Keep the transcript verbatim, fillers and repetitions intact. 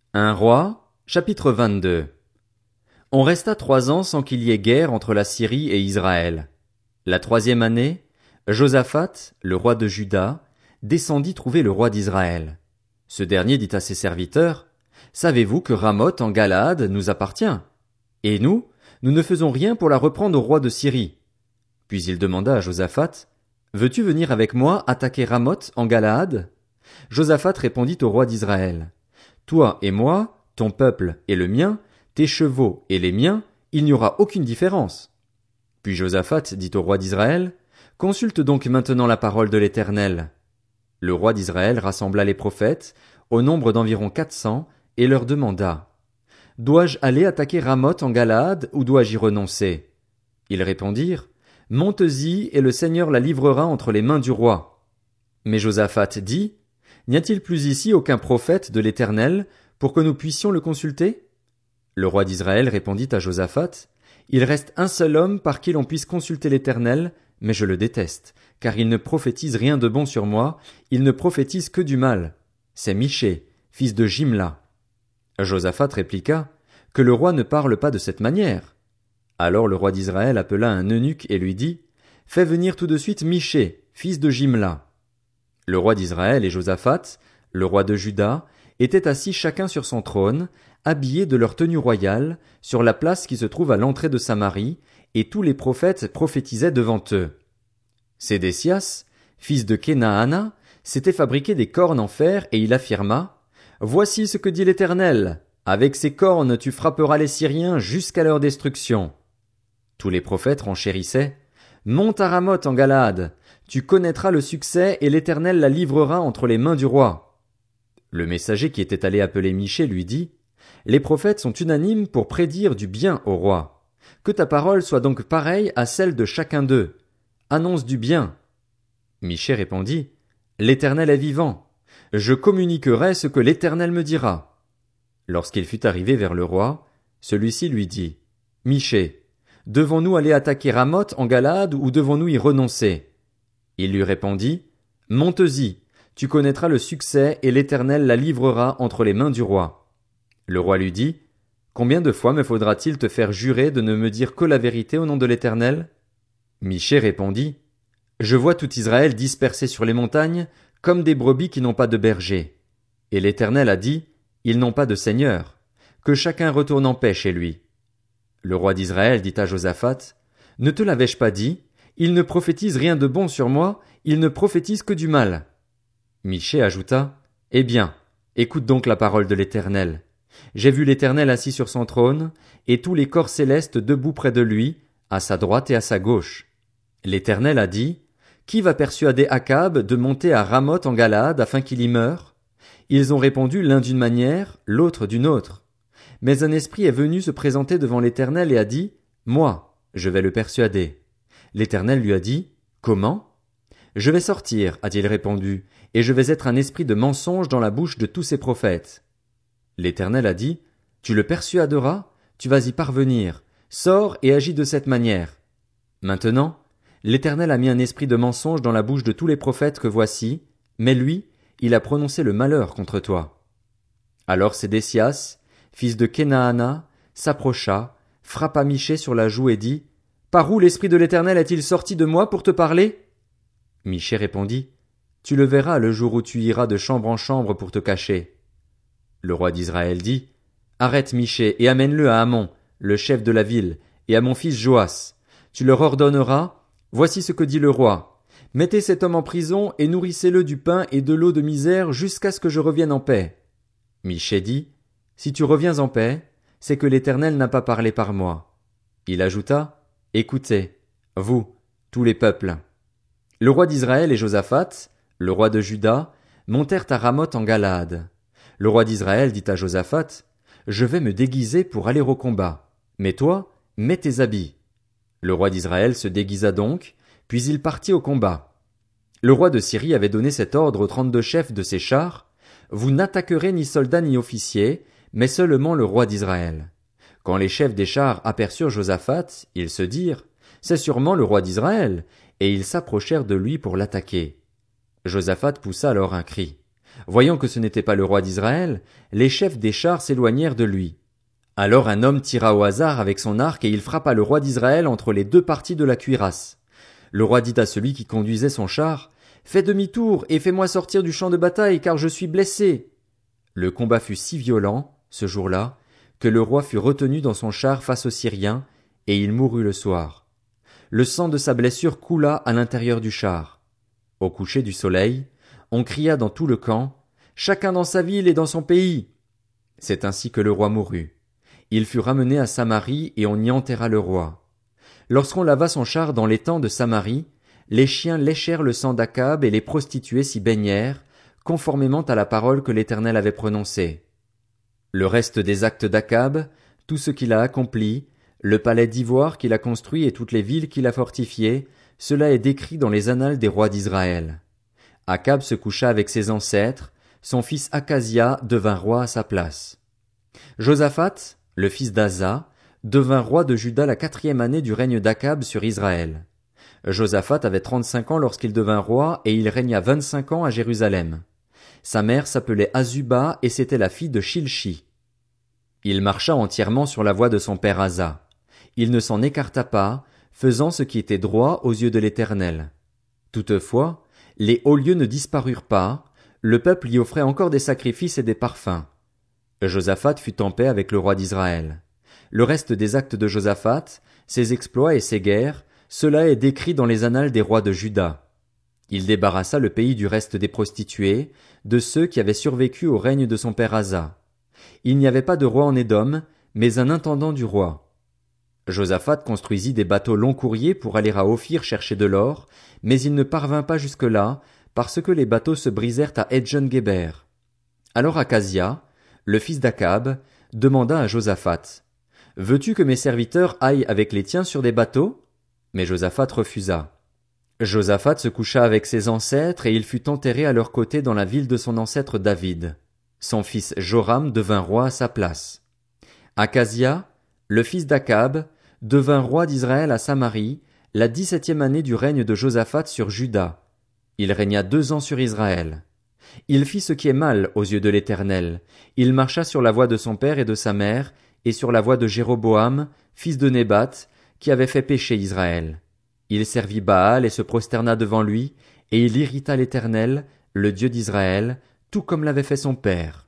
Un roi, chapitre vingt-deux. On resta trois ans sans qu'il y ait guerre entre la Syrie et Israël. La troisième année, Josaphat, le roi de Juda, descendit trouver le roi d'Israël. Ce dernier dit à ses serviteurs, « Savez-vous que Ramoth en Galaad nous appartient? Et nous, nous ne faisons rien pour la reprendre au roi de Syrie. » Puis il demanda à Josaphat, « Veux-tu venir avec moi attaquer Ramoth en Galaad? » Josaphat répondit au roi d'Israël, « Toi et moi, ton peuple et le mien, tes chevaux et les miens, il n'y aura aucune différence. » Puis Josaphat dit au roi d'Israël, « Consulte donc maintenant la parole de l'Éternel. » Le roi d'Israël rassembla les prophètes, au nombre d'environ quatre cents, et leur demanda, « Dois-je aller attaquer Ramoth en Galaad ou dois-je y renoncer? » Ils répondirent, « Monte-y et le Seigneur la livrera entre les mains du roi. » Mais Josaphat dit, « N'y a-t-il plus ici aucun prophète de l'Éternel pour que nous puissions le consulter? » Le roi d'Israël répondit à Josaphat, « Il reste un seul homme par qui l'on puisse consulter l'Éternel, mais je le déteste, car il ne prophétise rien de bon sur moi, il ne prophétise que du mal. C'est Michée, fils de Jimla. » Josaphat répliqua, « Que le roi ne parle pas de cette manière. » Alors le roi d'Israël appela un eunuque et lui dit, « Fais venir tout de suite Michée, fils de Jimla. » Le roi d'Israël et Josaphat, le roi de Juda, étaient assis chacun sur son trône, habillés de leur tenue royale, sur la place qui se trouve à l'entrée de Samarie, et tous les prophètes prophétisaient devant eux. Sédécias, fils de Kenaana, s'était fabriqué des cornes en fer et il affirma, « Voici ce que dit l'Éternel, avec ces cornes tu frapperas les Syriens jusqu'à leur destruction. » Tous les prophètes renchérissaient, « Monte à Ramoth en Galaad, tu connaîtras le succès et l'Éternel la livrera entre les mains du roi. » Le messager qui était allé appeler Michée lui dit, « Les prophètes sont unanimes pour prédire du bien au roi. Que ta parole soit donc pareille à celle de chacun d'eux. Annonce du bien. » Michée répondit, « L'Éternel est vivant. Je communiquerai ce que l'Éternel me dira. » Lorsqu'il fut arrivé vers le roi, celui-ci lui dit, « Michée, devons-nous aller attaquer Ramoth en Galaad ou devons-nous y renoncer? » Il lui répondit, « Monte-y, tu connaîtras le succès et l'Éternel la livrera entre les mains du roi. » Le roi lui dit, « Combien de fois me faudra-t-il te faire jurer de ne me dire que la vérité au nom de l'Éternel? » Michée répondit, « Je vois tout Israël dispersé sur les montagnes, comme des brebis qui n'ont pas de berger. Et l'Éternel a dit, ils n'ont pas de seigneur. Que chacun retourne en paix chez lui. » Le roi d'Israël dit à Josaphat, « Ne te l'avais-je pas dit? Il ne prophétise rien de bon sur moi, il ne prophétise que du mal. » Michée ajouta, « Eh bien, écoute donc la parole de l'Éternel. J'ai vu l'Éternel assis sur son trône, et tous les corps célestes debout près de lui, à sa droite et à sa gauche. L'Éternel a dit, « Qui va persuader Akab de monter à Ramoth en Galaad afin qu'il y meure? » Ils ont répondu l'un d'une manière, l'autre d'une autre. Mais un esprit est venu se présenter devant l'Éternel et a dit, « Moi, je vais le persuader. » L'Éternel lui a dit, « Comment? » « Je vais sortir, a-t-il répondu, et je vais être un esprit de mensonge dans la bouche de tous ses prophètes. L'Éternel a dit, « Tu le persuaderas, tu vas y parvenir, sors et agis de cette manière. » Maintenant, l'Éternel a mis un esprit de mensonge dans la bouche de tous les prophètes que voici, mais lui, il a prononcé le malheur contre toi. Alors Sédécias, fils de Kenaana, s'approcha, frappa Michée sur la joue et dit, « Par où l'esprit de l'Éternel est-il sorti de moi pour te parler? » Michée répondit, « Tu le verras le jour où tu iras de chambre en chambre pour te cacher. » Le roi d'Israël dit, « Arrête Michée et amène-le à Amon, le chef de la ville, et à mon fils Joas. Tu leur ordonneras, voici ce que dit le roi. Mettez cet homme en prison et nourrissez-le du pain et de l'eau de misère jusqu'à ce que je revienne en paix. » Michée dit, « Si tu reviens en paix, c'est que l'Éternel n'a pas parlé par moi. » Il ajouta, « Écoutez, vous, tous les peuples. » Le roi d'Israël et Josaphat, le roi de Juda, montèrent à Ramoth en Galaad. Le roi d'Israël dit à Josaphat, « Je vais me déguiser pour aller au combat. Mais toi, mets tes habits. » Le roi d'Israël se déguisa donc, puis il partit au combat. Le roi de Syrie avait donné cet ordre aux trente-deux chefs de ses chars, « Vous n'attaquerez ni soldats ni officiers, mais seulement le roi d'Israël. » Quand les chefs des chars aperçurent Josaphat, ils se dirent, « C'est sûrement le roi d'Israël, » et ils s'approchèrent de lui pour l'attaquer. Josaphat poussa alors un cri. Voyant que ce n'était pas le roi d'Israël, les chefs des chars s'éloignèrent de lui. Alors un homme tira au hasard avec son arc et il frappa le roi d'Israël entre les deux parties de la cuirasse. Le roi dit à celui qui conduisait son char, « Fais demi-tour et fais-moi sortir du champ de bataille car je suis blessé. » Le combat fut si violent, ce jour-là, que le roi fut retenu dans son char face aux Syriens, et il mourut le soir. Le sang de sa blessure coula à l'intérieur du char. Au coucher du soleil, on cria dans tout le camp, « Chacun dans sa ville et dans son pays !» C'est ainsi que le roi mourut. Il fut ramené à Samarie et on y enterra le roi. Lorsqu'on lava son char dans l'étang de Samarie, les chiens léchèrent le sang d'Akab et les prostituées s'y baignèrent, conformément à la parole que l'Éternel avait prononcée. Le reste des actes d'Akab, tout ce qu'il a accompli, le palais d'ivoire qu'il a construit et toutes les villes qu'il a fortifiées, cela est décrit dans les annales des rois d'Israël. Akab se coucha avec ses ancêtres, son fils Akazia devint roi à sa place. Josaphat, le fils d'Asa, devint roi de Juda la quatrième année du règne d'Akab sur Israël. Josaphat avait trente-cinq ans lorsqu'il devint roi et il régna vingt-cinq ans à Jérusalem. Sa mère s'appelait Azuba et c'était la fille de Shilchi. Il marcha entièrement sur la voie de son père Asa. Il ne s'en écarta pas, faisant ce qui était droit aux yeux de l'Éternel. Toutefois, les hauts lieux ne disparurent pas, le peuple y offrait encore des sacrifices et des parfums. Josaphat fut en paix avec le roi d'Israël. Le reste des actes de Josaphat, ses exploits et ses guerres, cela est décrit dans les annales des rois de Juda. Il débarrassa le pays du reste des prostituées, de ceux qui avaient survécu au règne de son père Asa. Il n'y avait pas de roi en Édom, mais un intendant du roi. Josaphat construisit des bateaux long courriers pour aller à Ophir chercher de l'or, mais il ne parvint pas jusque-là, parce que les bateaux se brisèrent à Edjon-Guéber. Alors Akazia, le fils d'Akab, demanda à Josaphat, « Veux-tu que mes serviteurs aillent avec les tiens sur des bateaux ?» Mais Josaphat refusa. Josaphat se coucha avec ses ancêtres et il fut enterré à leur côté dans la ville de son ancêtre David. Son fils Joram devint roi à sa place. Akazia, le fils d'Akab, devint roi d'Israël à Samarie, la dix-septième année du règne de Josaphat sur Juda. Il régna deux ans sur Israël. Il fit ce qui est mal aux yeux de l'Éternel. Il marcha sur la voie de son père et de sa mère, et sur la voie de Jéroboam, fils de Nébat, qui avait fait pécher Israël. Il servit Baal et se prosterna devant lui, et il irrita l'Éternel, le Dieu d'Israël, tout comme l'avait fait son père.